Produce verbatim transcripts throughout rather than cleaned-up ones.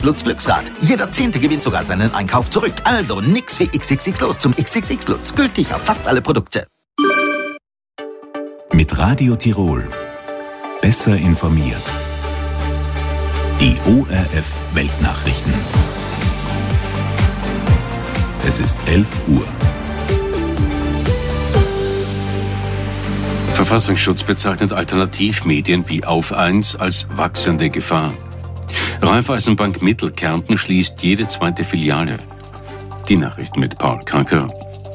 Lutz Glücksrad. Jeder Zehnte gewinnt sogar seinen Einkauf zurück. Also nix wie X X X los zum X X X Lutz. Gültig auf fast alle Produkte. Mit Radio Tirol. Besser informiert. Die O R F Weltnachrichten. Es ist elf Uhr. Verfassungsschutz bezeichnet Alternativmedien wie Auf eins als wachsende Gefahr. Raiffeisenbank Mittelkärnten schließt jede zweite Filiale. Die Nachrichten mit Paul Kranker.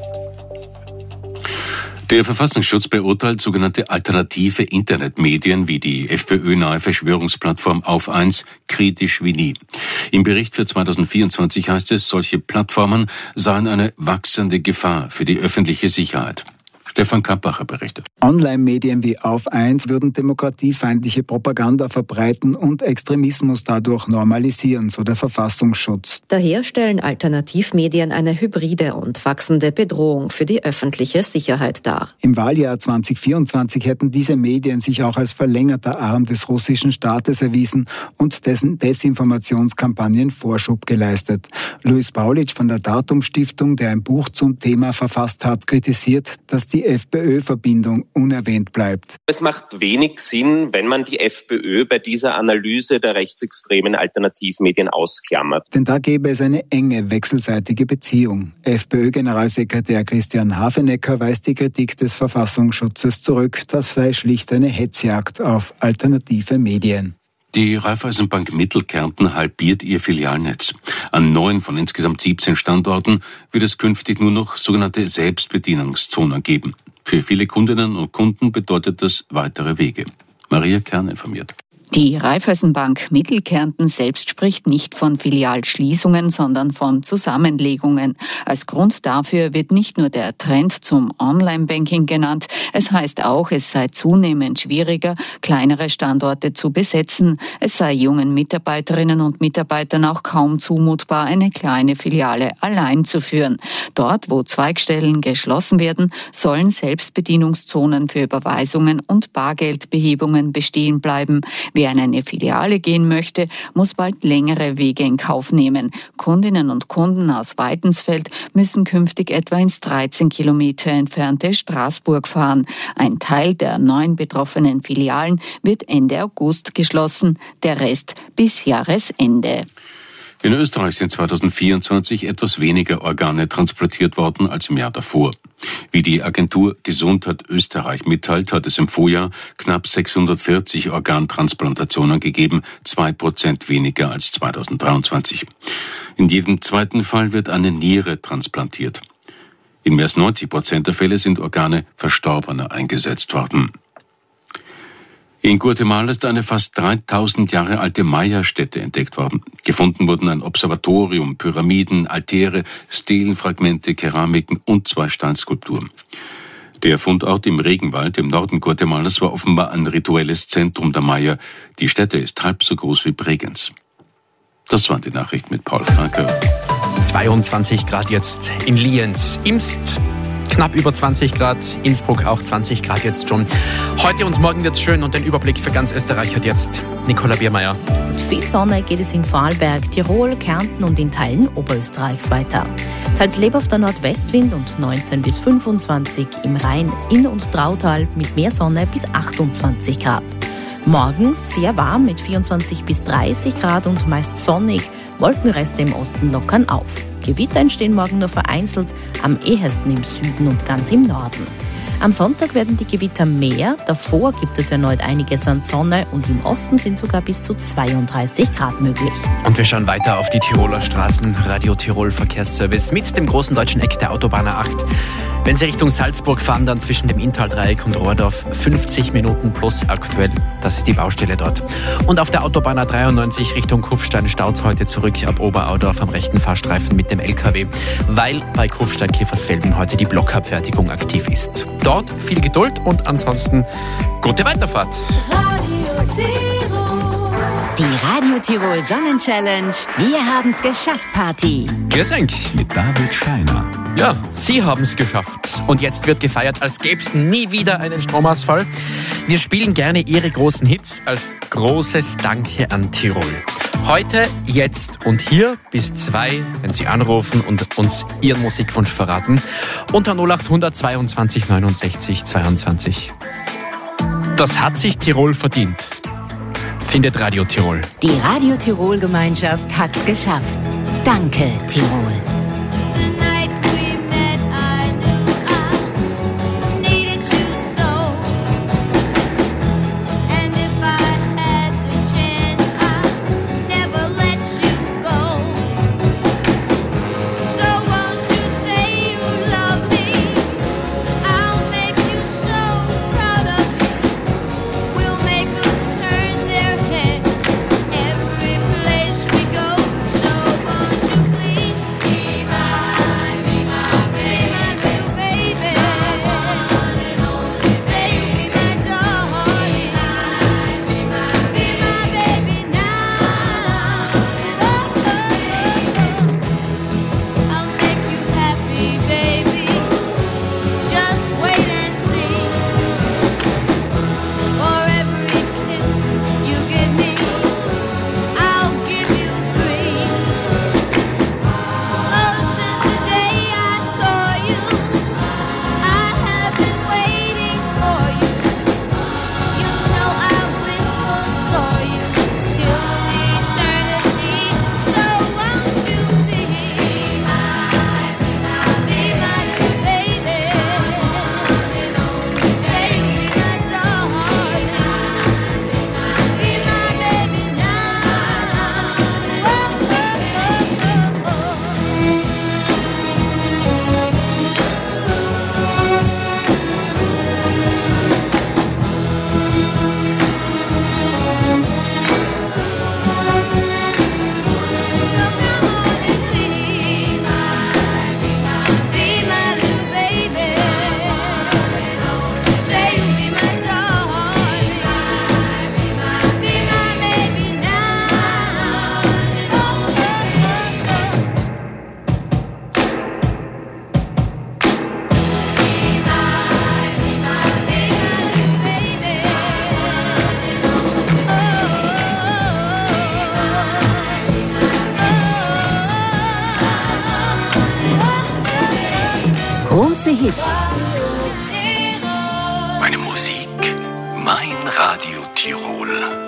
Der Verfassungsschutz beurteilt sogenannte alternative Internetmedien wie die FPÖ-nahe Verschwörungsplattform Auf eins kritisch wie nie. Im Bericht für zweitausendvierundzwanzig heißt es, solche Plattformen seien eine wachsende Gefahr für die öffentliche Sicherheit. Stefan Kappacher berichtet. Online-Medien wie Auf eins würden demokratiefeindliche Propaganda verbreiten und Extremismus dadurch normalisieren, so der Verfassungsschutz. Daher stellen Alternativmedien eine hybride und wachsende Bedrohung für die öffentliche Sicherheit dar. Im Wahljahr zweitausendvierundzwanzig hätten diese Medien sich auch als verlängerter Arm des russischen Staates erwiesen und dessen Desinformationskampagnen Vorschub geleistet. Luis Paulitsch von der Datum-Stiftung, der ein Buch zum Thema verfasst hat, kritisiert, dass die FPÖ-Verbindung unerwähnt bleibt. Es macht wenig Sinn, wenn man die FPÖ bei dieser Analyse der rechtsextremen Alternativmedien ausklammert. Denn da gäbe es eine enge wechselseitige Beziehung. FPÖ-Generalsekretär Christian Hafenecker weist die Kritik des Verfassungsschutzes zurück. Das sei schlicht eine Hetzjagd auf alternative Medien. Die Raiffeisenbank Mittelkärnten halbiert ihr Filialnetz. An neun von insgesamt siebzehn Standorten wird es künftig nur noch sogenannte Selbstbedienungszonen geben. Für viele Kundinnen und Kunden bedeutet das weitere Wege. Maria Kern informiert. Die Raiffeisenbank Mittelkärnten selbst spricht nicht von Filialschließungen, sondern von Zusammenlegungen. Als Grund dafür wird nicht nur der Trend zum Online-Banking genannt, es heißt auch, es sei zunehmend schwieriger, kleinere Standorte zu besetzen. Es sei jungen Mitarbeiterinnen und Mitarbeitern auch kaum zumutbar, eine kleine Filiale allein zu führen. Dort, wo Zweigstellen geschlossen werden, sollen Selbstbedienungszonen für Überweisungen und Bargeldbehebungen bestehen bleiben. Wer in eine Filiale gehen möchte, muss bald längere Wege in Kauf nehmen. Kundinnen und Kunden aus Weitensfeld müssen künftig etwa ins dreizehn Kilometer entfernte Straßburg fahren. Ein Teil der neun betroffenen Filialen wird Ende August geschlossen, der Rest bis Jahresende. In Österreich sind zweitausendvierundzwanzig etwas weniger Organe transplantiert worden als im Jahr davor. Wie die Agentur Gesundheit Österreich mitteilt, hat es im Vorjahr knapp sechshundertvierzig Organtransplantationen gegeben, zwei Prozent weniger als zweitausenddreiundzwanzig. In jedem zweiten Fall wird eine Niere transplantiert. In mehr als neunzig Prozent der Fälle sind Organe Verstorbener eingesetzt worden. In Guatemala ist eine fast dreitausend Jahre alte Maya-Stätte entdeckt worden. Gefunden wurden ein Observatorium, Pyramiden, Altäre, Stelenfragmente, Keramiken und zwei Steinskulpturen. Der Fundort im Regenwald im Norden Guatemalas war offenbar ein rituelles Zentrum der Maya. Die Stätte ist halb so groß wie Bregenz. Das waren die Nachrichten mit Paul Kranker. zweiundzwanzig Grad jetzt in Lienz, Imst. Knapp über zwanzig Grad, Innsbruck auch zwanzig Grad jetzt schon. Heute und morgen wird's schön und den Überblick für ganz Österreich hat jetzt Nicola Biermeier. Mit viel Sonne geht es in Vorarlberg, Tirol, Kärnten und in Teilen Oberösterreichs weiter. Teils lebhafter Nordwestwind und neunzehn bis fünfundzwanzig im Rhein, Inn- und Trautal mit mehr Sonne bis achtundzwanzig Grad. Morgen sehr warm mit vierundzwanzig bis dreißig Grad und meist sonnig. Wolkenreste im Osten lockern auf. Gewitter entstehen morgen nur vereinzelt, am ehesten im Süden und ganz im Norden. Am Sonntag werden die Gewitter mehr, davor gibt es erneut einiges an Sonne und im Osten sind sogar bis zu zweiunddreißig Grad möglich. Und wir schauen weiter auf die Tiroler Straßen. Radio Tirol Verkehrsservice mit dem großen deutschen Eck der Autobahn A acht. Wenn Sie Richtung Salzburg fahren, dann zwischen dem Inntal-Dreieck und Rohrdorf fünfzig Minuten plus aktuell. Das ist die Baustelle dort. Und auf der Autobahn A dreiundneunzig Richtung Kufstein staut heute zurück ab Oberaudorf am rechten Fahrstreifen mit dem L K W, weil bei Kufstein-Kiefersfelden heute die Blockabfertigung aktiv ist. Dort viel Geduld und ansonsten gute Weiterfahrt. Radio Tirol. Die Radio Tirol Sonnenchallenge. Wir haben's geschafft Party. Grüß euch. Mit David Scheiner. Ja, Sie haben es geschafft. Und jetzt wird gefeiert, als gäbe es nie wieder einen Stromausfall. Wir spielen gerne Ihre großen Hits als großes Danke an Tirol. Heute, jetzt und hier bis zwei, wenn Sie anrufen und uns Ihren Musikwunsch verraten, unter null acht hundert zweiundzwanzig neunundsechzig zweiundzwanzig. Das hat sich Tirol verdient, findet Radio Tirol. Die Radio Tirol Gemeinschaft hat's geschafft. Danke, Tirol. Große Hits. Meine Musik, mein Radio Tirol.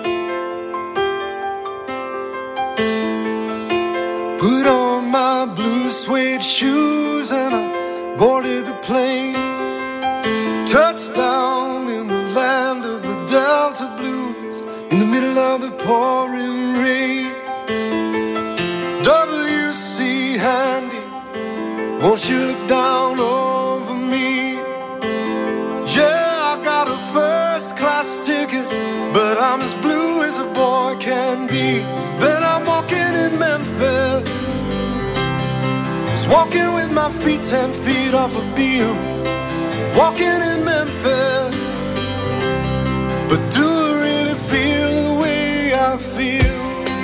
Put on my blue suede shoes and I boarded the plane. Touchdown in the land of the Delta Blues, in the middle of the pouring rain. W C Handy, won't you look down over me? Yeah, I got a first class ticket, but I'm as blue as a boy can be. Then I'm walking in Memphis, just walking with my feet ten feet off a beam. Walking in Memphis, but do I really feel the way I feel?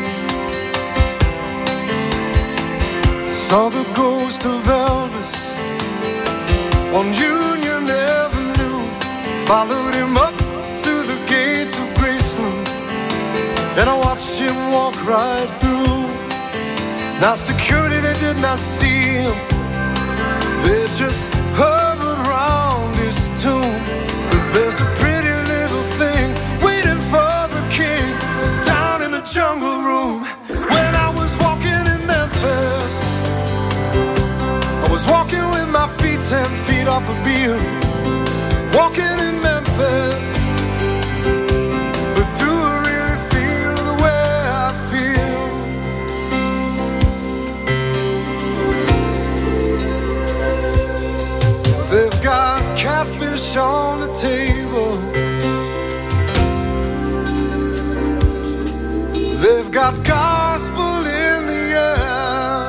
Saw the ghost of Elvis on Union Avenue, followed him up to the gates of Graceland, and I watched him walk right through. Now security, they did not see him, they just hovered around his tomb. But there's a pretty little thing waiting for the king down in the jungle room. When I was walking in Memphis, I was walking with my feet ten feet off a beam. Walking in Memphis, but do I really feel the way I feel? They've got catfish on the table, they've got gospel in the air,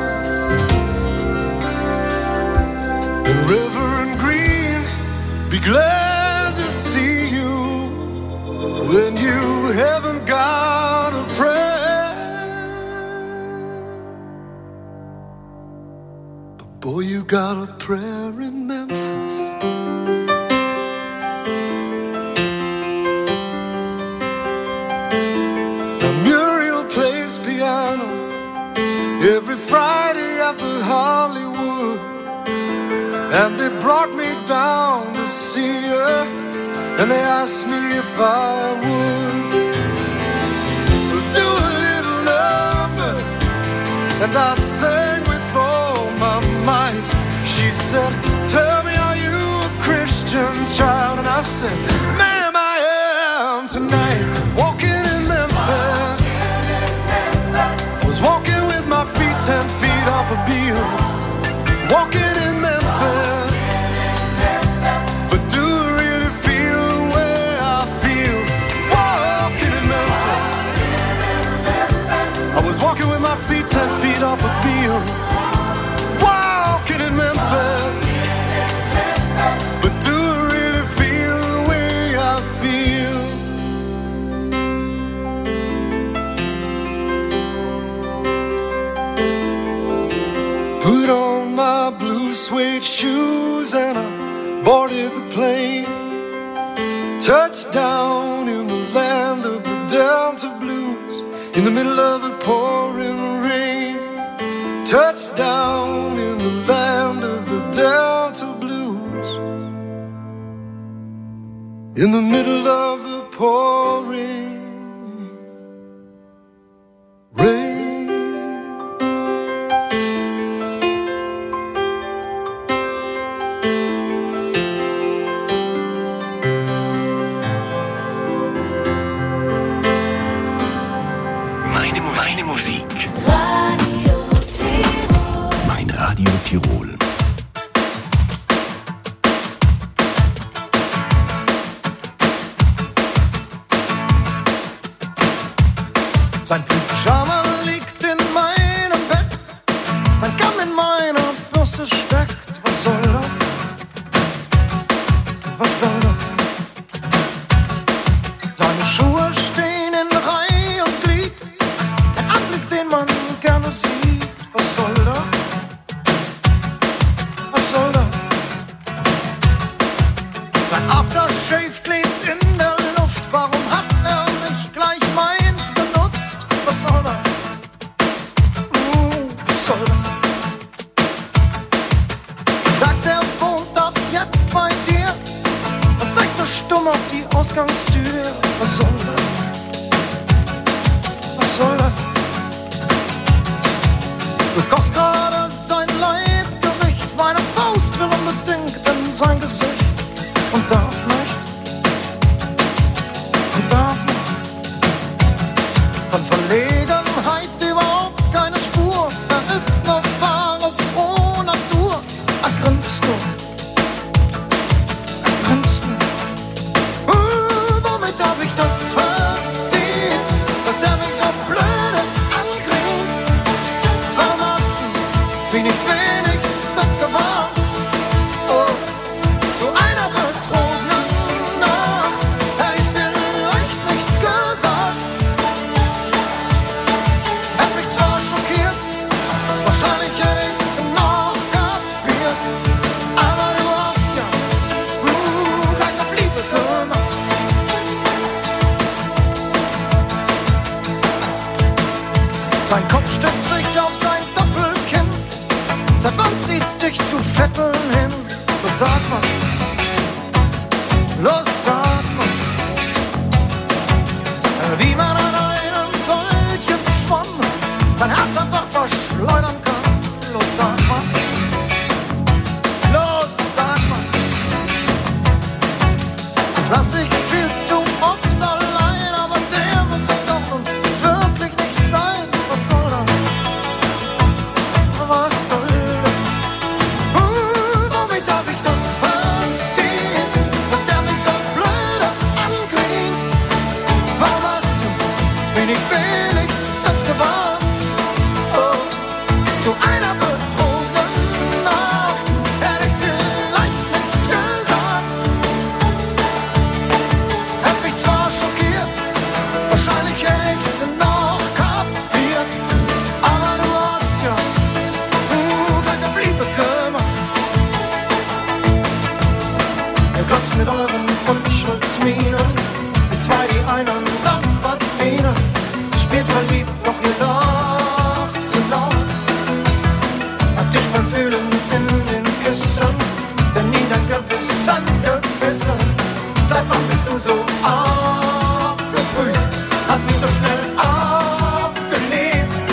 and Reverend Green, be glad to see you when you haven't got a prayer. But boy, you got a prayer in Memphis. Now Muriel plays every Friday at the Hollywood. And they brought me down to see her, and they asked me if I would do a little number, and I sang with all my might. She said, tell me, are you a Christian child? And I said, ma'am, I am tonight. Walking in Memphis, was walking with my feet ten feet off a beam. Walking in Memphis, but do I really feel the way I feel? Walking in Memphis, I was walking with my feet ten feet off a beam. Walking in Memphis, but do I really feel the way I feel? Put on my blue suede shoes and I boarded the plane. Touched down in the land of the Delta Blues, in the middle of the pouring rain. Touched down in the land of the Delta Blues, in the middle of the pouring rain. Radio Tirol. Sein Pyjama liegt in meinem Bett, sein Kamm in meiner Bürste steckt. Was soll das? Was soll das? Seine Schuhe stehen in Reihe und Glied, ein Anblick, den man gerne sieht. Was soll das? Was soll das? Sein Aftershave klebt in der Luft. Warum hat er nicht gleich meins benutzt? Was soll das? Uh, was soll das? Du sagst, er wohnt ab jetzt bei dir und zeigst nur stumm auf die Ausgangstür. Was soll das? Was soll das? Du kochst gerade sein Leibgericht, meine Faust will unbedingt in sein Gesicht und darf nicht, und darf nicht. Von Verlegenheit überhaupt keine Spur, er ist eine wahre frohe Natur. Er grinst nur, er grinst nur. Uh, womit hab ich das verdient, dass der mich so blöde ankriegt? Warum hast du mich nicht wenigstens gewarnt? Oh, zu einer betrogenen Nacht hätte ich vielleicht nichts gesagt. Hätte mich zwar schockiert, wahrscheinlich hätte ich's noch kapiert, aber du hast ja uh, gleich auf Liebe gemacht. Sein Kopf stützt sich auf sein Doppelkinn. Seit wann zieht's dich zu Vetteln hin? Los, sag was. Los, sag was. Wie man an einem solchen Schwamm sein Herz einfach verschleudern kann. Los, sag was. Los, sag was. Ich lass dich viel zu oft allein, aber der muss es doch nun wirklich nicht sein. Was soll das? Was soll das? Uh, womit hab ich das verdient?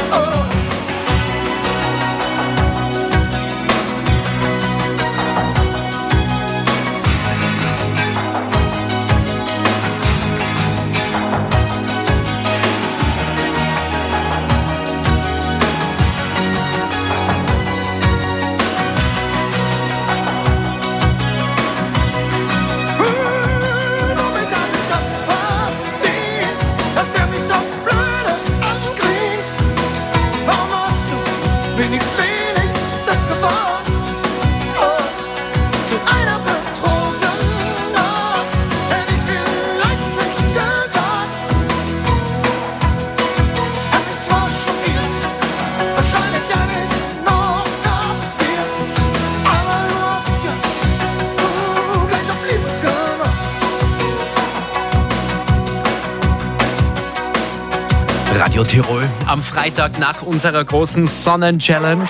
Radio Tirol am Freitag nach unserer großen Sonnenchallenge.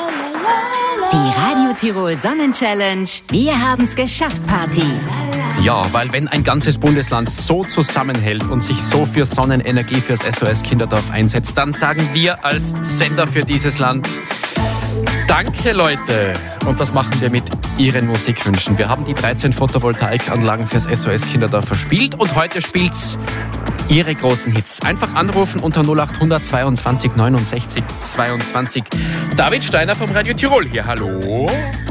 Die Radio Tirol Sonnenchallenge. Wir haben's geschafft, Party. Ja, weil wenn ein ganzes Bundesland so zusammenhält und sich so für Sonnenenergie fürs S O S Kinderdorf einsetzt, dann sagen wir als Sender für dieses Land Danke, Leute. Und das machen wir mit Ihren Musikwünschen. Wir haben die dreizehn Photovoltaikanlagen fürs S O S Kinderdorf verspielt und heute spielt's Ihre großen Hits. Einfach anrufen unter null acht hundert zweiundzwanzig neunundsechzig zweiundzwanzig. David Steiner vom Radio Tirol hier. Hallo.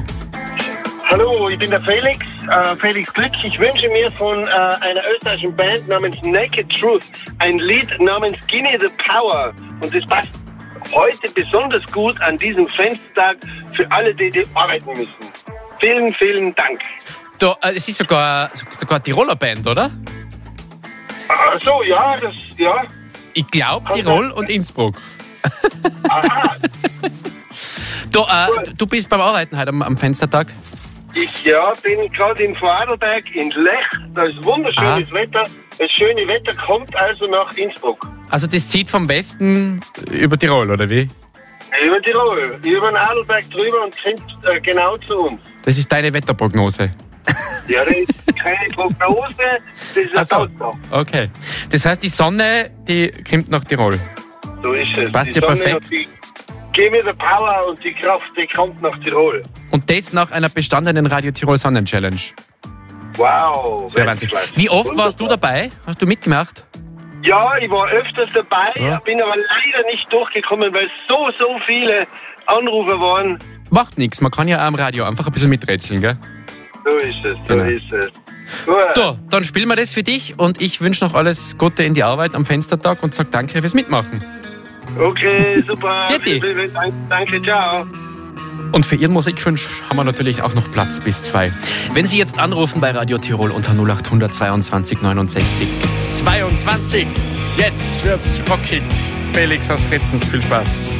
Hallo, ich bin der Felix, äh, Felix Glück. Ich wünsche mir von äh, einer österreichischen Band namens Naked Truth ein Lied namens Gimme the Power. Und das passt heute besonders gut an diesem Fenstertag für alle, die, die arbeiten müssen. Vielen, vielen Dank. Da, äh, es ist sogar, sogar eine Tiroler Band, oder? Ach so, ja, das, ja. Ich glaube Tirol und Innsbruck. Aha. Du, äh, du bist beim Arbeiten heute am, am Fenstertag? Ich ja, bin gerade in Vorarlberg, in Lech. Da ist wunderschönes ah. Wetter. Das schöne Wetter kommt also nach Innsbruck. Also das zieht vom Westen über Tirol, oder wie? Über Tirol, über den Arlberg drüber und kommt äh, genau zu uns. Das ist deine Wetterprognose? Ja, das ist keine Prognose, das ist eine so. Tatsache. Okay. Das heißt, die Sonne, die kommt nach Tirol? So ist es. Passt ja perfekt. Give me the power und die Kraft, die kommt nach Tirol. Und das nach einer bestandenen Radio Tirol Sonnenchallenge. Wow. Sehr Wahnsinn. Wie oft Wunderbar. warst du dabei? Hast du mitgemacht? Ja, ich war öfters dabei, ja. bin aber leider nicht durchgekommen, weil so, so viele Anrufer waren. Macht nichts, man kann ja auch am Radio einfach ein bisschen miträtseln, gell? So ist es, so genau. ist es. Gut. So, dann spielen wir das für dich und ich wünsche noch alles Gute in die Arbeit am Fenstertag und sag danke fürs Mitmachen. Okay, super. Vielen vielen Dank. Danke, ciao. Und für Ihren Musikwunsch haben wir natürlich auch noch Platz bis zwei. Wenn Sie jetzt anrufen bei Radio Tirol unter null acht hundert zweiundzwanzig neunundsechzig zweiundzwanzig. Jetzt wird's rockig. Felix aus Fretzens, viel Spaß.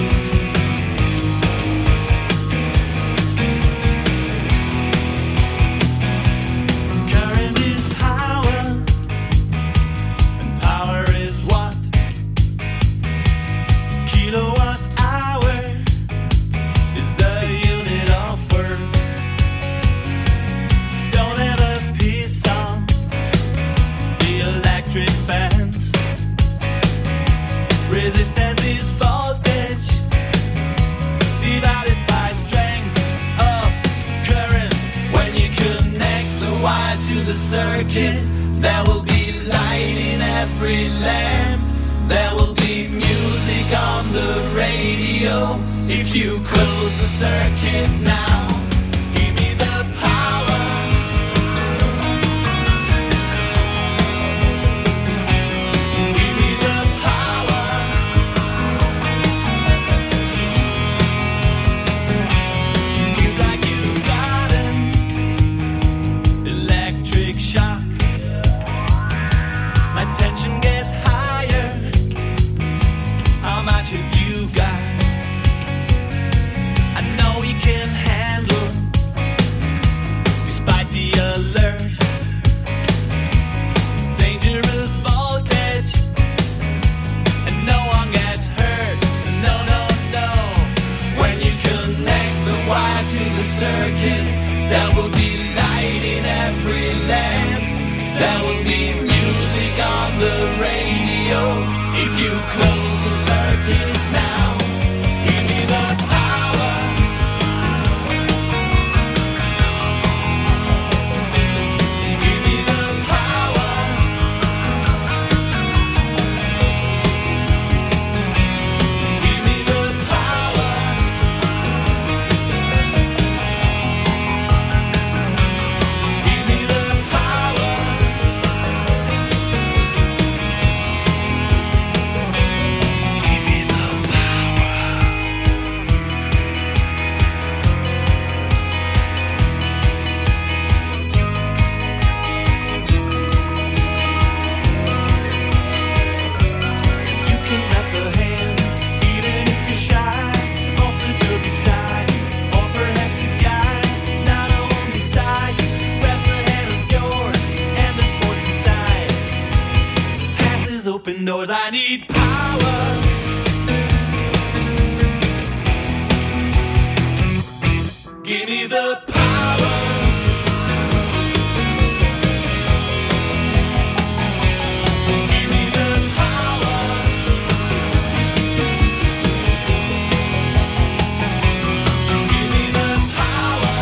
Circuit, there will be light in every lamp. There will be music on the radio. If you close the circuit now, give me the power. Give me the power. It's like you've got an electric shock. My tension gets higher. How much have you got? I know you can handle 'cause I need power. Give me the power. Give me the power. Give me the power.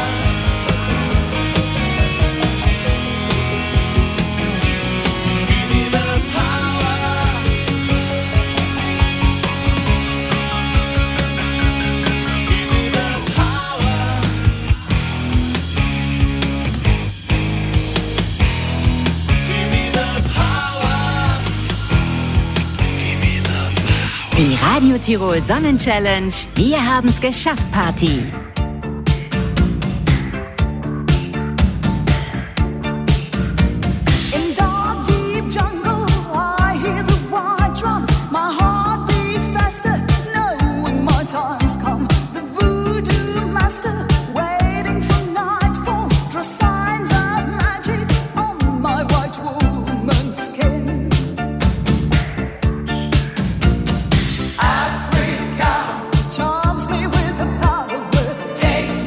Give me the power. Give me the power. Die Radio Tirol Sonnenchallenge. Wir haben's geschafft, Party. Charms me with a power.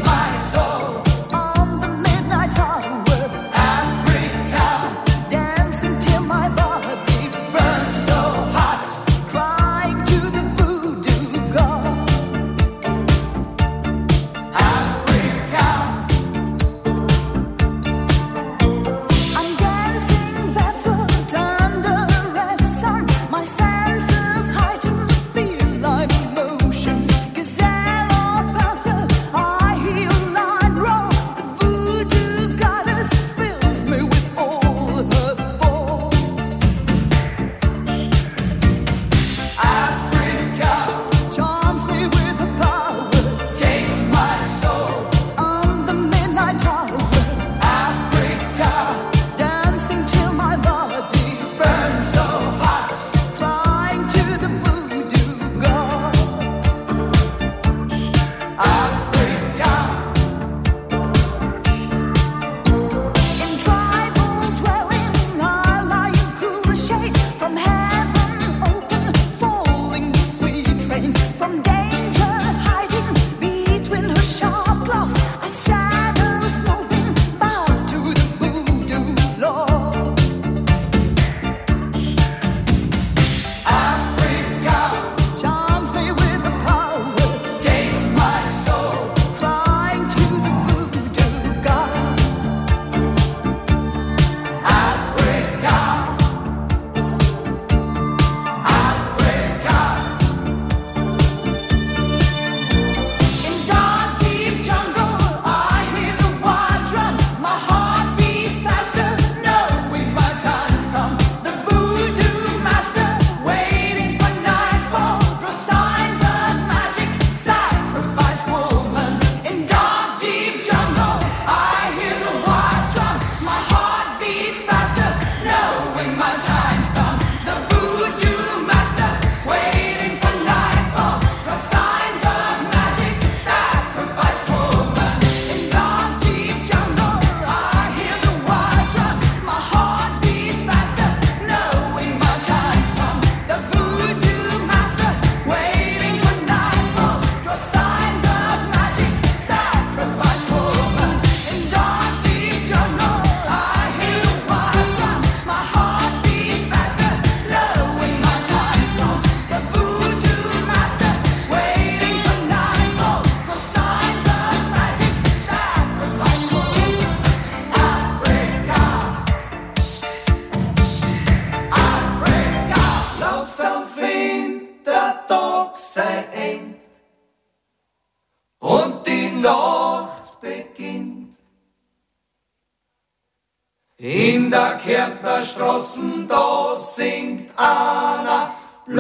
In der Kärntner Straßen, da singt einer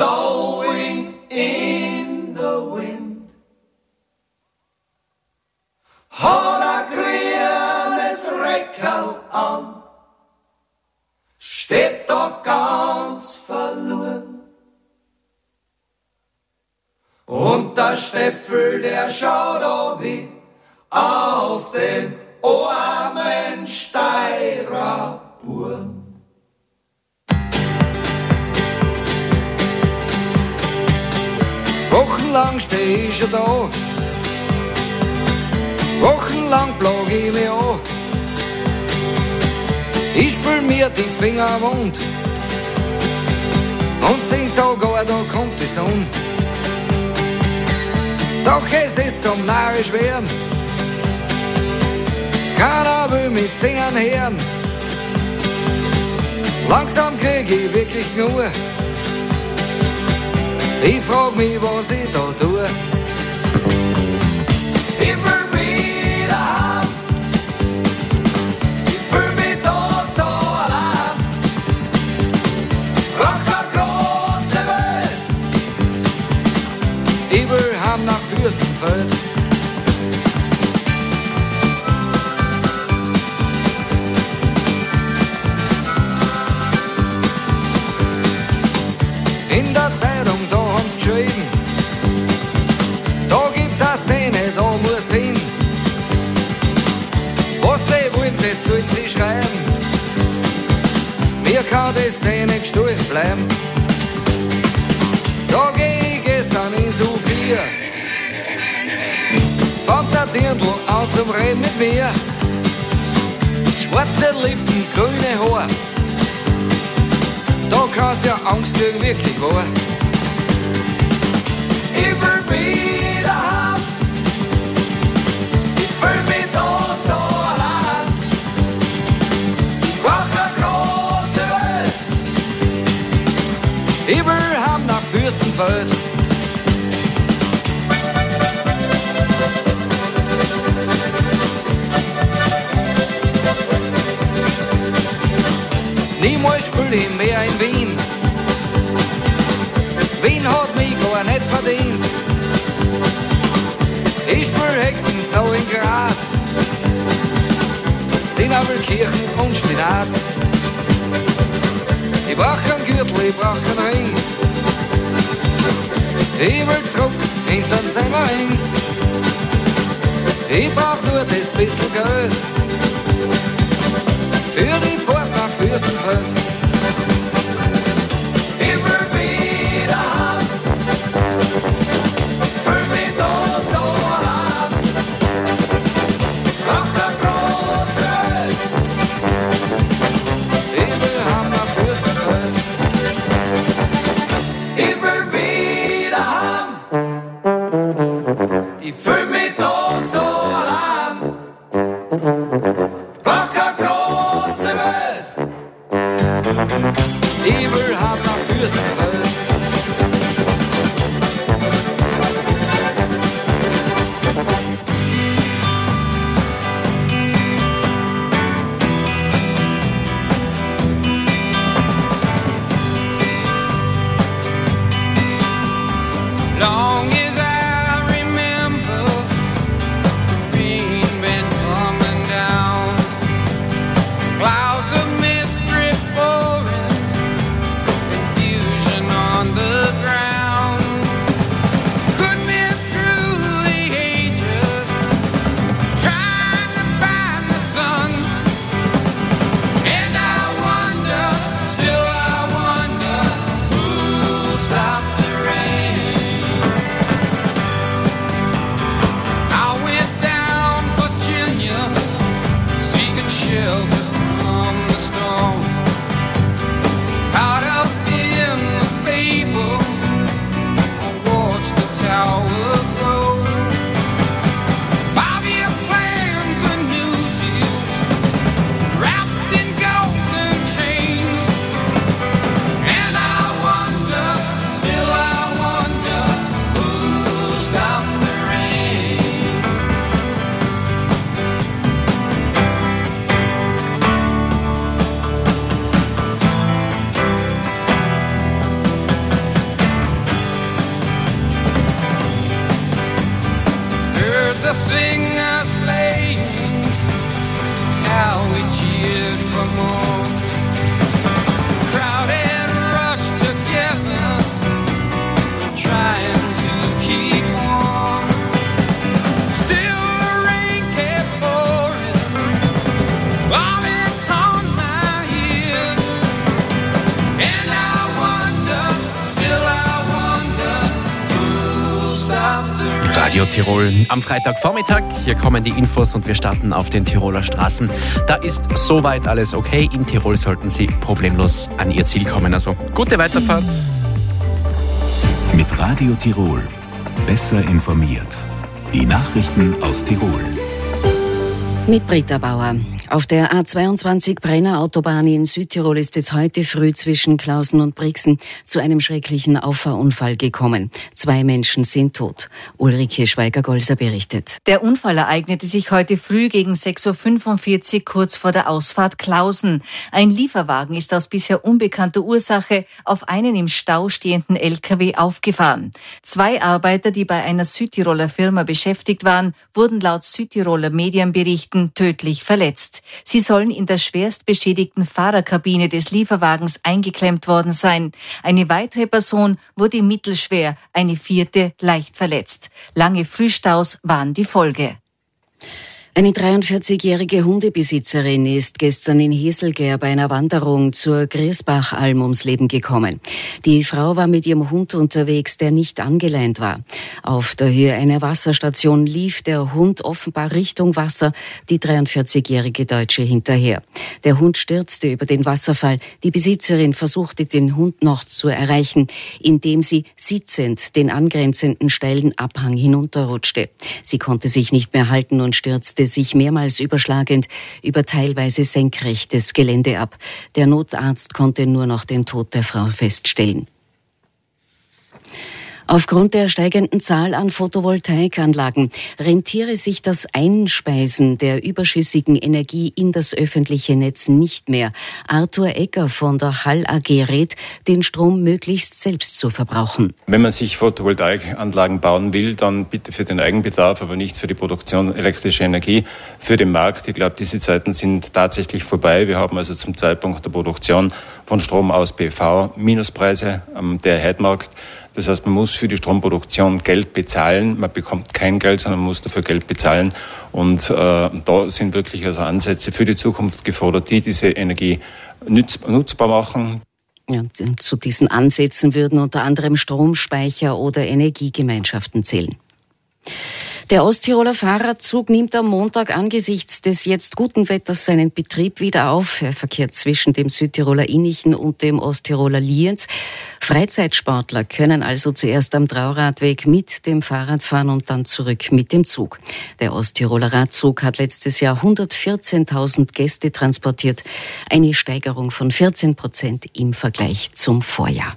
Blowing in the Wind. Hat ein grünes Reckerl an, steht da ganz verloren. Und der Steffel, der schaut da wie auf den armen Steirer Burm. Wochenlang steh ich schon da, wochenlang plag ich mich an. Ich spül mir die Finger wund und sing sogar, da kommt die Sonne. Doch es ist zum narrisch werden, keiner will mich singen hören. Langsam krieg ich wirklich nur. Ich frag mich, was ich da tue. Ich will wieder heim. Ich fühl mich da so allein. Brauch keine große Welt. Ich will heim nach Fürstenfeld. In der Zeitung, da haben's geschrieben, da gibt's eine Szene, da musst hin. Was die wollen, das sollen sie schreiben. Mir kann die Szene gestohlen bleiben. Da geh ich gestern in Sophia, fängt der Dirndl an zum Reden mit mir. Schwarze Lippen, grüne Haar, da kannst du ja Angst kriegen, wirklich wahr. Ich will wieder heim. Ich fühl mich da so allein. Ich brauch keine große Welt. Ich will heim nach Fürstenfeld. Niemals spül ich mehr in Wien. Wien hat mich gar nicht verdient. Ich spül höchstens noch in Graz, Sinabelkirchen und Spinat. Ich brauch keinen Gürtel, ich brauch keinen Ring. Ich will zurück in den Semmering. Ich brauch nur das bisschen Geld für die Fahrt nach Fürstenfeld. Ich will wieder heim. Fühl mich da so allein. Brauch keine große Welt. Ich will heim nach Fürstenfeld. Ich will wieder heim. Ich fühl mich da so allein. Brauch keine große Welt. Ich will heim nach Fürstenfeld. Long as I remember, the rain been coming down. Clouds of mist drift pouring, confusion on the ground. Could be through the ages, trying to find the sun. And I wonder, still I wonder, who'll stop the rain? I went down Virginia, seeking shelter from the storm. Caught up in the fable, I watched the tower grow. Five-year plans, a new deal, wrapped in golden chains. And I wonder, still I wonder, who'll stop the rain? Heard the singers playing, how we cheered for more. Crowd had rushed together, trying to keep warm. Still the rain kept pouring, falling on my ears. And I wonder, still I wonder, who'll Radio Tirol am Freitagvormittag. Hier kommen die Infos und wir starten auf den Tiroler Straßen. Da ist soweit alles okay. In Tirol sollten Sie problemlos an Ihr Ziel kommen. Also gute Weiterfahrt. Mit Radio Tirol. Besser informiert. Die Nachrichten aus Tirol. Mit Britta Bauer. Auf der A zweiundzwanzig Brenner Autobahn in Südtirol ist es heute früh zwischen Klausen und Brixen zu einem schrecklichen Auffahrunfall gekommen. Zwei Menschen sind tot. Ulrike Schweiger-Golser berichtet. Der Unfall ereignete sich heute früh gegen sechs Uhr fünfundvierzig kurz vor der Ausfahrt Klausen. Ein Lieferwagen ist aus bisher unbekannter Ursache auf einen im Stau stehenden L K W aufgefahren. Zwei Arbeiter, die bei einer Südtiroler Firma beschäftigt waren, wurden laut Südtiroler Medienberichten tödlich verletzt. Sie sollen in der schwerst beschädigten Fahrerkabine des Lieferwagens eingeklemmt worden sein. Eine weitere Person wurde mittelschwer, eine vierte leicht verletzt. Lange Frühstaus waren die Folge. Eine dreiundvierzigjährige Hundebesitzerin ist gestern in Heselger bei einer Wanderung zur Griesbachalm ums Leben gekommen. Die Frau war mit ihrem Hund unterwegs, der nicht angeleint war. Auf der Höhe einer Wasserstation lief der Hund offenbar Richtung Wasser, die dreiundvierzigjährige Deutsche hinterher. Der Hund stürzte über den Wasserfall. Die Besitzerin versuchte, den Hund noch zu erreichen, indem sie sitzend den angrenzenden steilen Abhang hinunterrutschte. Sie konnte sich nicht mehr halten und stürzte sich mehrmals überschlagend über teilweise senkrechtes Gelände ab. Der Notarzt konnte nur noch den Tod der Frau feststellen. Aufgrund der steigenden Zahl an Photovoltaikanlagen rentiere sich das Einspeisen der überschüssigen Energie in das öffentliche Netz nicht mehr. Arthur Egger von der Hall A G rät, den Strom möglichst selbst zu verbrauchen. Wenn man sich Photovoltaikanlagen bauen will, dann bitte für den Eigenbedarf, aber nicht für die Produktion elektrischer Energie, für den Markt. Ich glaube, diese Zeiten sind tatsächlich vorbei. Wir haben also zum Zeitpunkt der Produktion von Strom aus B V Minuspreise am Day-Ahead-Markt. Das heißt, man muss für die Stromproduktion Geld bezahlen. Man bekommt kein Geld, sondern man muss dafür Geld bezahlen. Und äh, da sind wirklich also Ansätze für die Zukunft gefordert, die diese Energie nutz- nutzbar machen. Ja, zu diesen Ansätzen würden unter anderem Stromspeicher oder Energiegemeinschaften zählen. Der Osttiroler Fahrradzug nimmt am Montag angesichts des jetzt guten Wetters seinen Betrieb wieder auf. Er verkehrt zwischen dem Südtiroler Innichen und dem Osttiroler Lienz. Freizeitsportler können also zuerst am Trauradweg mit dem Fahrrad fahren und dann zurück mit dem Zug. Der Osttiroler Radzug hat letztes Jahr hundertvierzehntausend Gäste transportiert. Eine Steigerung von vierzehn Prozent im Vergleich zum Vorjahr.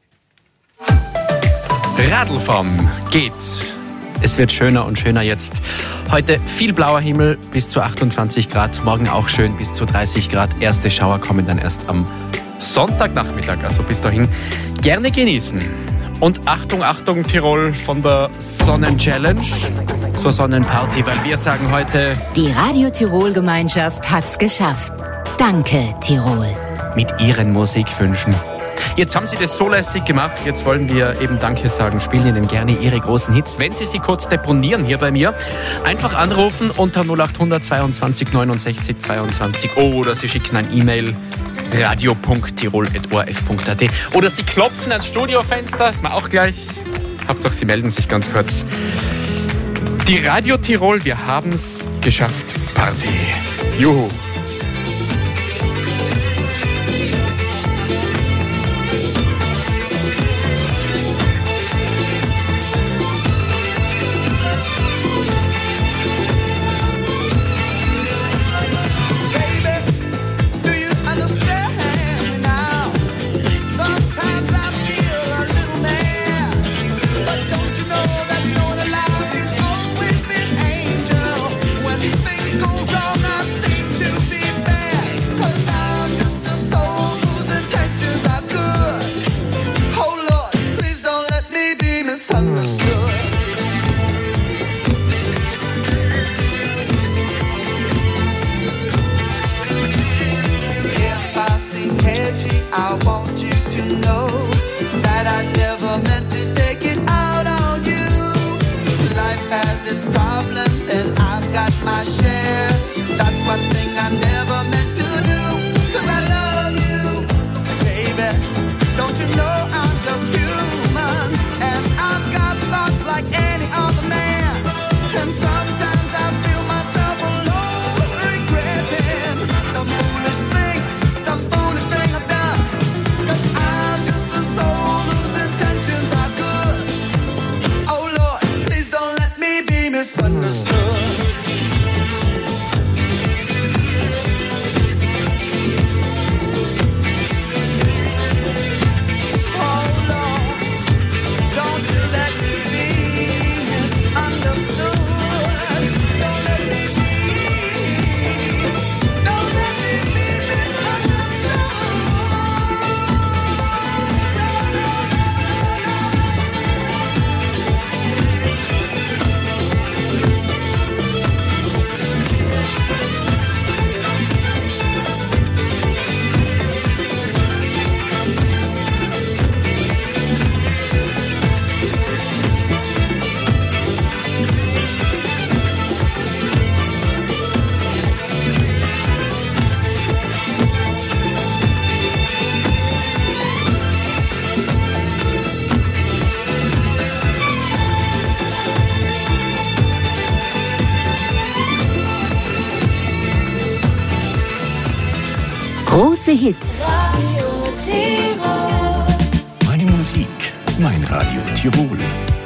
Radlfahren geht. Es wird schöner und schöner jetzt. Heute viel blauer Himmel, bis zu achtundzwanzig Grad. Morgen auch schön, bis zu dreißig Grad. Erste Schauer kommen dann erst am Sonntagnachmittag. Also bis dahin gerne genießen. Und Achtung, Achtung, Tirol von der Sonnenchallenge zur Sonnenparty, weil wir sagen heute... Die Radio Tirol Gemeinschaft hat's geschafft. Danke, Tirol. Mit ihren Musikwünschen. Jetzt haben Sie das so lässig gemacht, jetzt wollen wir eben Danke sagen, spielen Ihnen gerne Ihre großen Hits. Wenn Sie sie kurz deponieren hier bei mir, einfach anrufen unter null acht hundert zweiundzwanzig neunundsechzig zweiundzwanzig oder Sie schicken ein E-Mail radio punkt tirol at o r f punkt a t oder Sie klopfen ans Studiofenster, das machen wir auch gleich. Hauptsache Sie melden sich ganz kurz. Die Radio Tirol, wir haben's geschafft, Party. Juhu. Don't you know I'm just human and I've got thoughts like any other man? understood. Oh Lord, don't you let me be misunderstood. Don't let me be, don't let me be misunderstood. Große Hits. Meine Musik, mein Radio Tirol.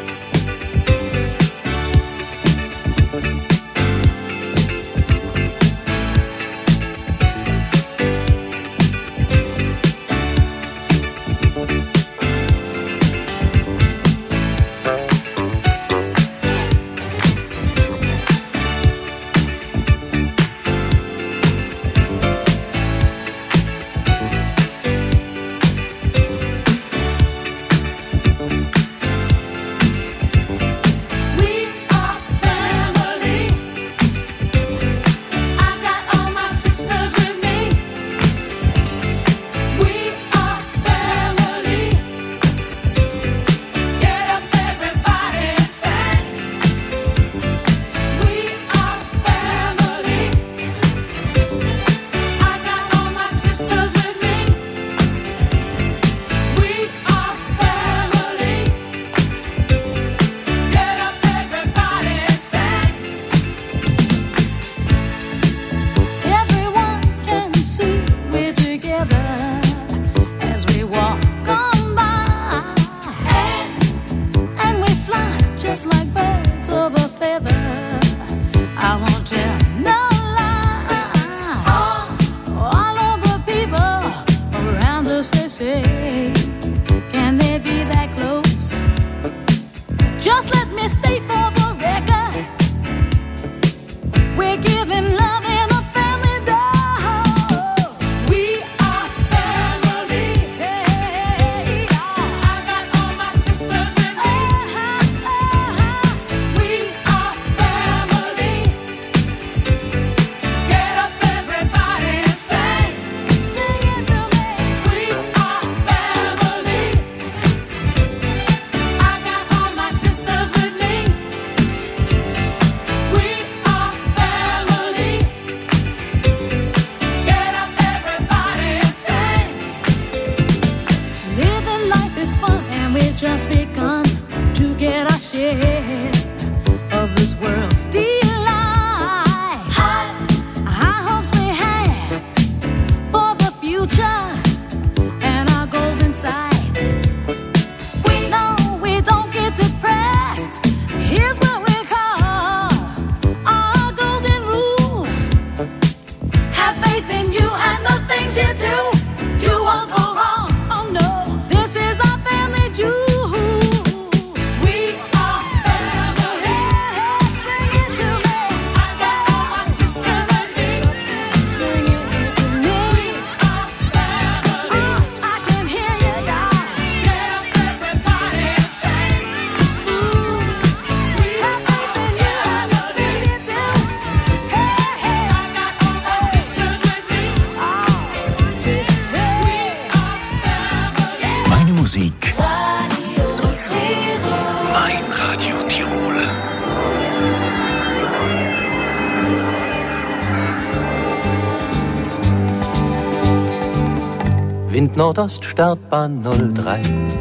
Wind Nordost, Startbahn null drei.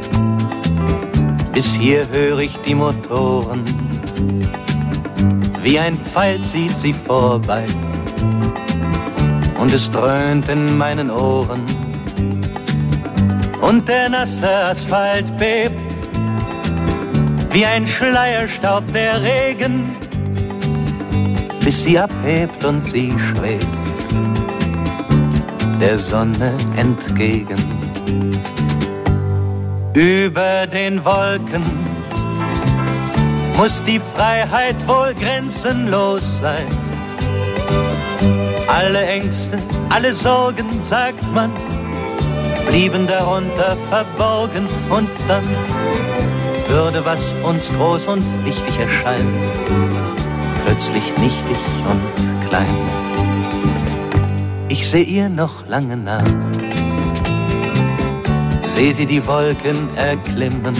Bis hier höre ich die Motoren, wie ein Pfeil zieht sie vorbei, und es dröhnt in meinen Ohren, und der nasse Asphalt bebt, wie ein Schleierstaub der Regen, bis sie abhebt und sie schwebt der Sonne entgegen. Über den Wolken muss die Freiheit wohl grenzenlos sein. Alle Ängste, alle Sorgen, sagt man, blieben darunter verborgen. Und dann würde, was uns groß und wichtig erscheint, plötzlich nichtig und klein. Ich seh ihr noch lange nach, seh sie die Wolken erklimmen,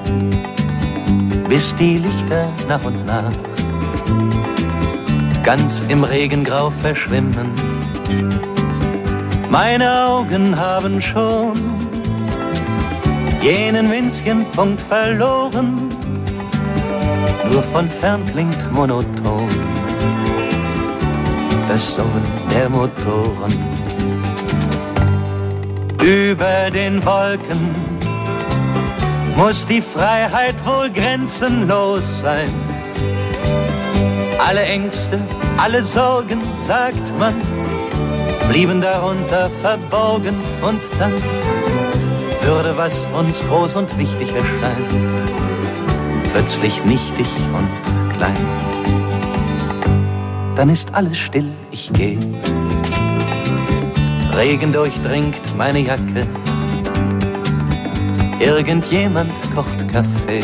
bis die Lichter nach und nach ganz im Regengrau verschwimmen. Meine Augen haben schon jenen winzigen Punkt verloren, nur von fern klingt monoton das Summen der Motoren. Über den Wolken muss die Freiheit wohl grenzenlos sein. Alle Ängste, alle Sorgen, sagt man, blieben darunter verborgen. Und dann würde, was uns groß und wichtig erscheint, plötzlich nichtig und klein. Dann ist alles still, ich geh. Regen durchdringt meine Jacke. Irgendjemand kocht Kaffee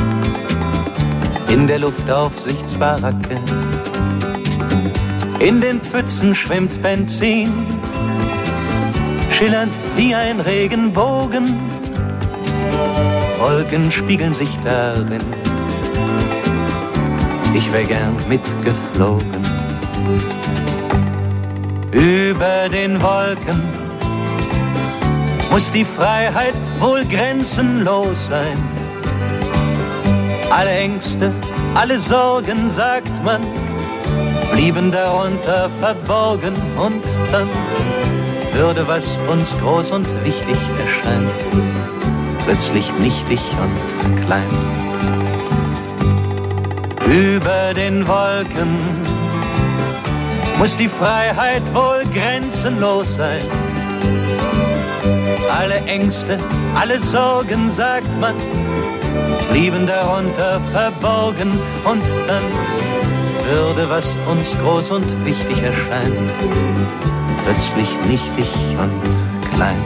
in der Luftaufsichtsbaracke. In den Pfützen schwimmt Benzin, schillernd wie ein Regenbogen. Wolken spiegeln sich darin. Ich wär gern mitgeflogen. Über den Wolken muss die Freiheit wohl grenzenlos sein. Alle Ängste, alle Sorgen, sagt man, blieben darunter verborgen. Und dann würde, was uns groß und wichtig erscheint, plötzlich nichtig und klein. Über den Wolken muss die Freiheit wohl grenzenlos sein. Alle Ängste, alle Sorgen, sagt man, blieben darunter verborgen. Und dann würde, was uns groß und wichtig erscheint, plötzlich nichtig und klein.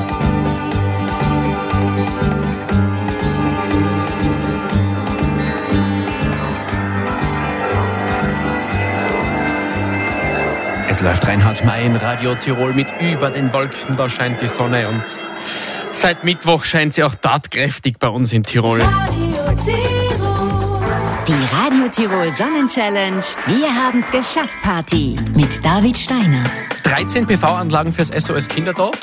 Es läuft Reinhard May in Radio Tirol mit Über den Wolken, da scheint die Sonne und seit Mittwoch scheint sie auch tatkräftig bei uns in Tirol. Radio Tirol. Die Radio Tirol Sonnenchallenge. Wir haben's geschafft Party mit David Steiner. dreizehn P V-Anlagen fürs S O S Kinderdorf.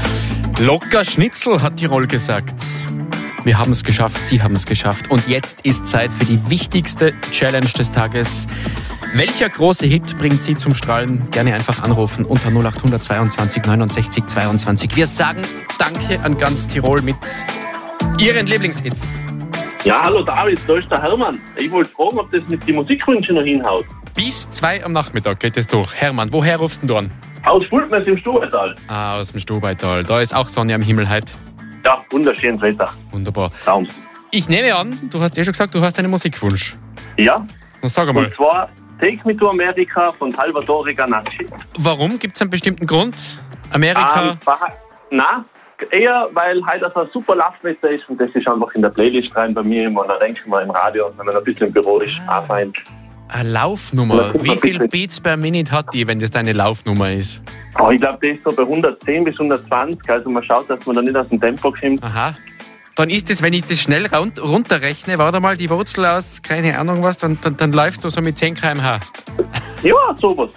Locker Schnitzel, hat Tirol gesagt. Wir haben es geschafft, Sie haben es geschafft. Und jetzt ist Zeit für die wichtigste Challenge des Tages. Welcher große Hit bringt Sie zum Strahlen? Gerne einfach anrufen unter null acht zweiundzwanzig neunundsechzig zweiundzwanzig. Wir sagen Danke an ganz Tirol mit Ihren Lieblingshits. Ja, hallo David, da ist der Hermann. Ich wollte fragen, ob das mit den Musikwünschen noch hinhaut. Bis zwei am Nachmittag geht es durch. Hermann, woher rufst du an? Aus Fultmess im Stubaital. Ah, aus dem Stubaital. Da ist auch Sonne am Himmel heute. Ja, wunderschönes Wetter. Wunderbar. Traum. Ich nehme an, du hast ja schon gesagt, du hast einen Musikwunsch. Ja. Dann sag einmal. Und zwar Take Me to America von Salvatore Ganacci. Warum? Gibt es einen bestimmten Grund? Amerika? Ähm, Nein, eher weil heute so ein super Love-Wetter ist und das ist einfach in der Playlist rein bei mir immer. Und da denke ich mal im Radio, wenn man ein bisschen im Büro ist, ah. fein. Eine Laufnummer. Wie viel Beats per Minute hat die, wenn das deine Laufnummer ist? Oh, ich glaube, das ist so bei hundertzehn bis hundertzwanzig. Also man schaut, dass man da nicht aus dem Tempo kommt. Aha. Dann ist es, wenn ich das schnell runterrechne, warte mal, die Wurzel aus, keine Ahnung was, dann, dann, dann läufst du so mit zehn Kilometer pro Stunde. Ja, sowas.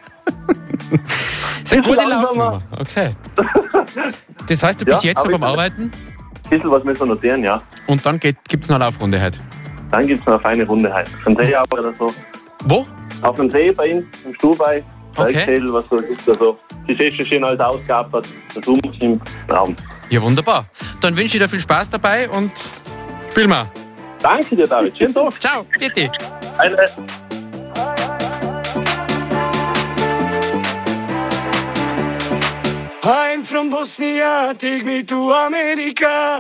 Das ist eine gute Laufnummer. Okay. Das heißt, du bist ja, jetzt noch am Arbeiten? Ein bisschen was müssen wir notieren, ja. Und dann gibt es noch eine Laufrunde heute? Dann gibt es noch eine feine Runde heute. Von See ab oder so. Wo? Auf dem See bei uns, im Stubai. Okay. Was so gibt also. Die ist schon schön alles ausgehabt, hat das Umz im Raum. Ja, wunderbar. Dann wünsche ich dir viel Spaß dabei und spiel mal. Danke dir, David. Schönen Tag. Ciao, bitte. Eine. from Bosnia, take me to America.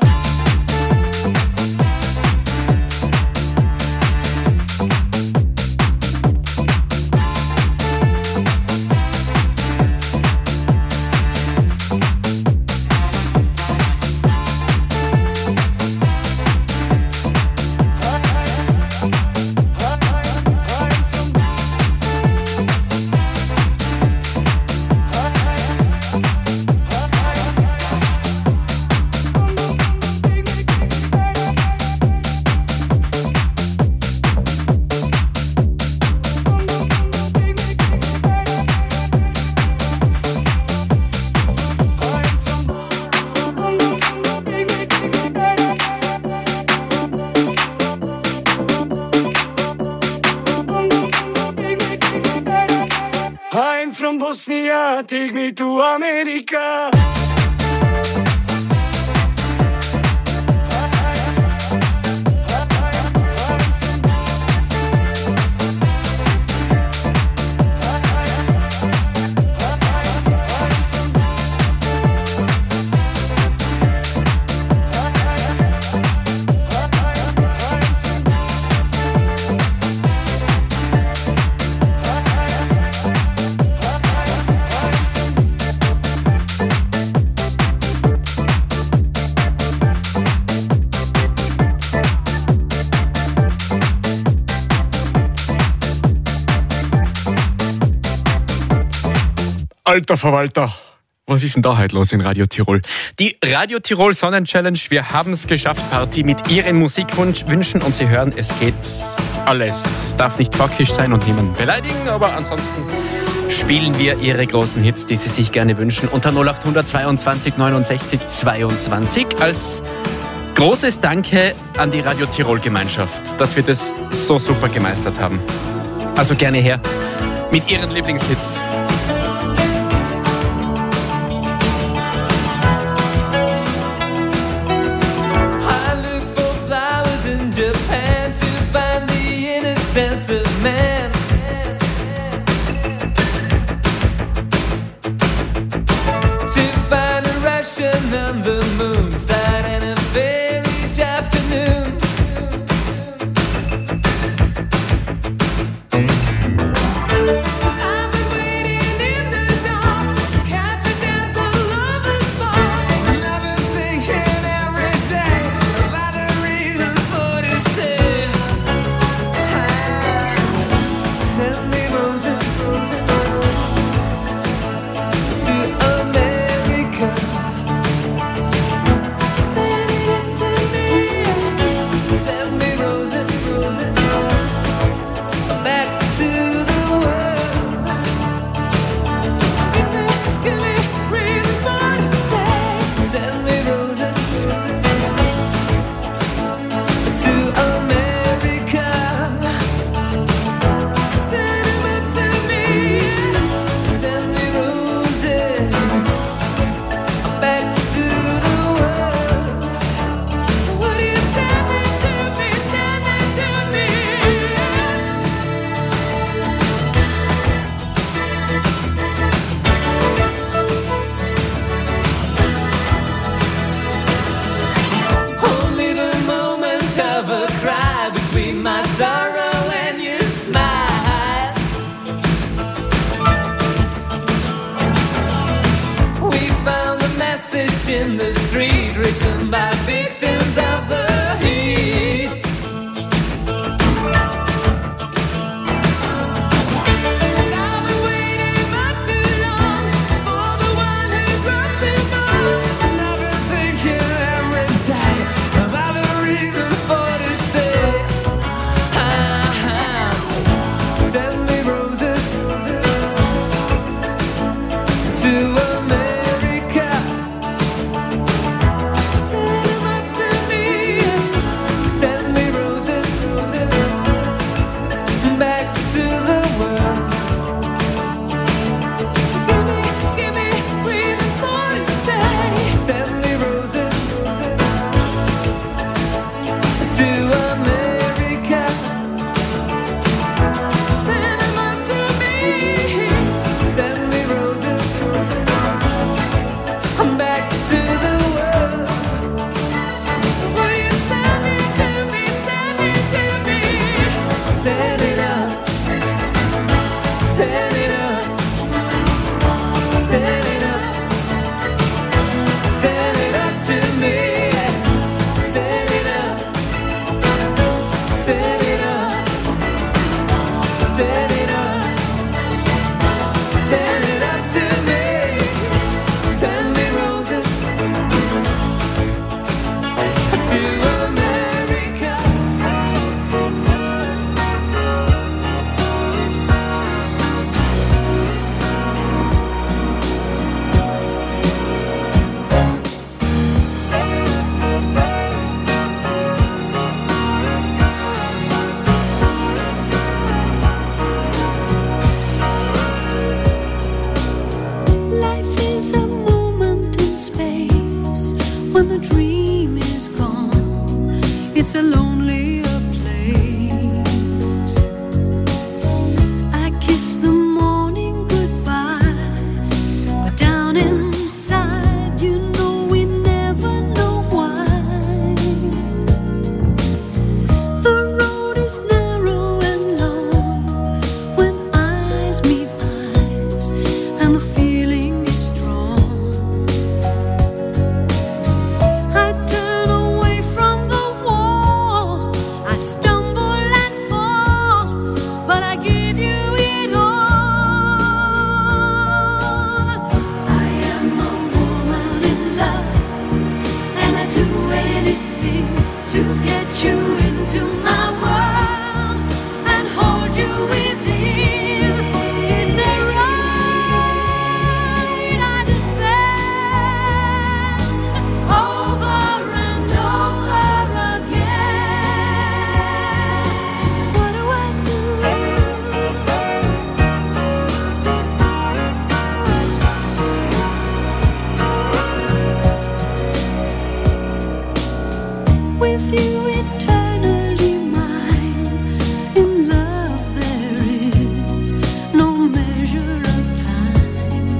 I'm from Bosnia, take me to America. Alter Verwalter, was ist denn da heute los in Radio Tirol? Die Radio Tirol Sonnenchallenge, wir haben es geschafft, Party mit Ihren Musikwünschen und Sie hören, es geht alles. Es darf nicht fackisch sein und niemanden beleidigen, aber ansonsten spielen wir Ihre großen Hits, die Sie sich gerne wünschen, unter null acht zweiundzwanzig neunundsechzig zweiundzwanzig als großes Danke an die Radio Tirol Gemeinschaft, dass wir das so super gemeistert haben. Also gerne her mit Ihren Lieblingshits. Sense of man. To find a Russian on the moon, starting a fair each afternoon. I've been waiting in the dark to catch a dance of lover's spark. And I've been thinking every day about the reasons for this day. Send it up, send it up to me. Send me roses to America. Life is a moment in space when the dream is gone. It's a lonelier place. I kiss the morning goodbye, but down inside, you know we never know why. The road is narrow and long when eyes meet eyes, and the feeling is strong. I turn away from the wall, I stumble and fall, but I give you it all. I am a woman in love, and I do anything to get you into my world and hold you within. It's a right I defend over and over again. What do I do? With you eternally mine, in love there is no measure of time.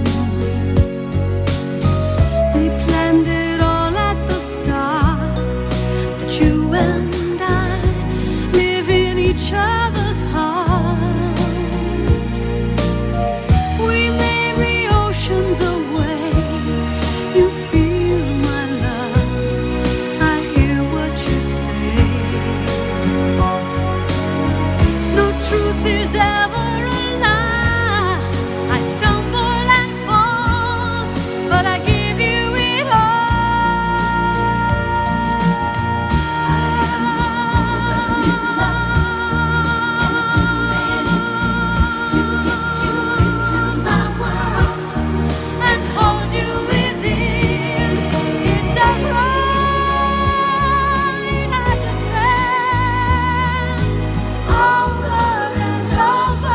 We planned it all at the start, that you and I live in each other's heart. We may be oceans away, you feel my love, I hear what you say. No truth is ever a lie. I stumble and fall, but I give you it all. To get you into my world and hold you within. It's a right I defend over and over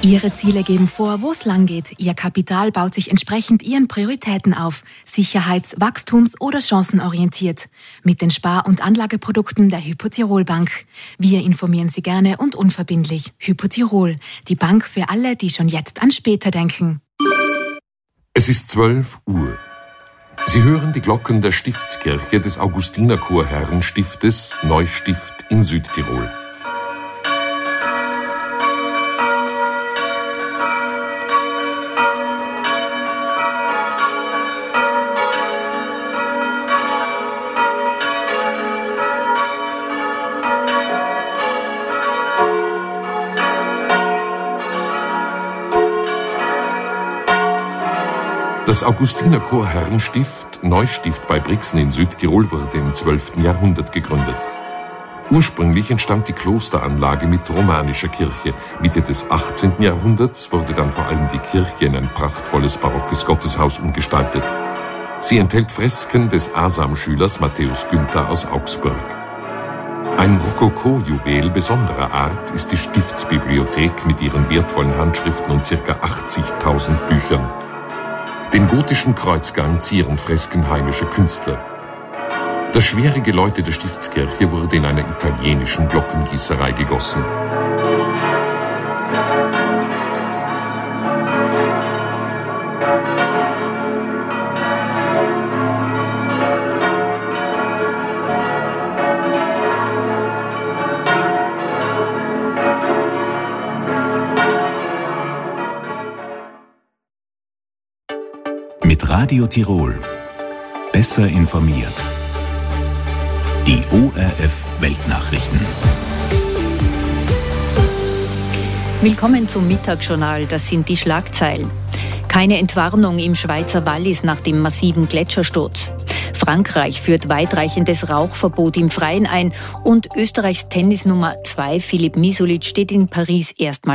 Ihre Ziele geben vor, wo es lang geht. Ihr Kapital baut sich entsprechend Ihren Prioritäten auf. Sicherheits-, Wachstums- oder chancenorientiert. Mit den Spar- und Anlageprodukten der Hypo Tirol Bank. Wir informieren Sie gerne und unverbindlich. Hypo Tirol, die Bank für alle, die schon jetzt an später denken. Es ist zwölf Uhr. Sie hören die Glocken der Stiftskirche des Augustinerchorherrenstiftes Neustift in Südtirol. Das Augustinerchorherrenstift Neustift bei Brixen in Südtirol wurde im zwölften Jahrhundert gegründet. Ursprünglich entstand die Klosteranlage mit romanischer Kirche. Mitte des achtzehnten Jahrhunderts wurde dann vor allem die Kirche in ein prachtvolles barockes Gotteshaus umgestaltet. Sie enthält Fresken des Asam-Schülers Matthäus Günther aus Augsburg. Ein Rokoko-Juwel besonderer Art ist die Stiftsbibliothek mit ihren wertvollen Handschriften und ca. achtzigtausend Büchern. Den gotischen Kreuzgang zieren Fresken heimischer Künstler. Das schwere Geläute der Stiftskirche wurde in einer italienischen Glockengießerei gegossen. Mit Radio Tirol. Besser informiert. Die O R F Weltnachrichten. Willkommen zum Mittagsjournal, das sind die Schlagzeilen. Keine Entwarnung im Schweizer Wallis nach dem massiven Gletschersturz. Frankreich führt weitreichendes Rauchverbot im Freien ein und Österreichs Tennisnummer zwei Filip Misulic steht in Paris erstmals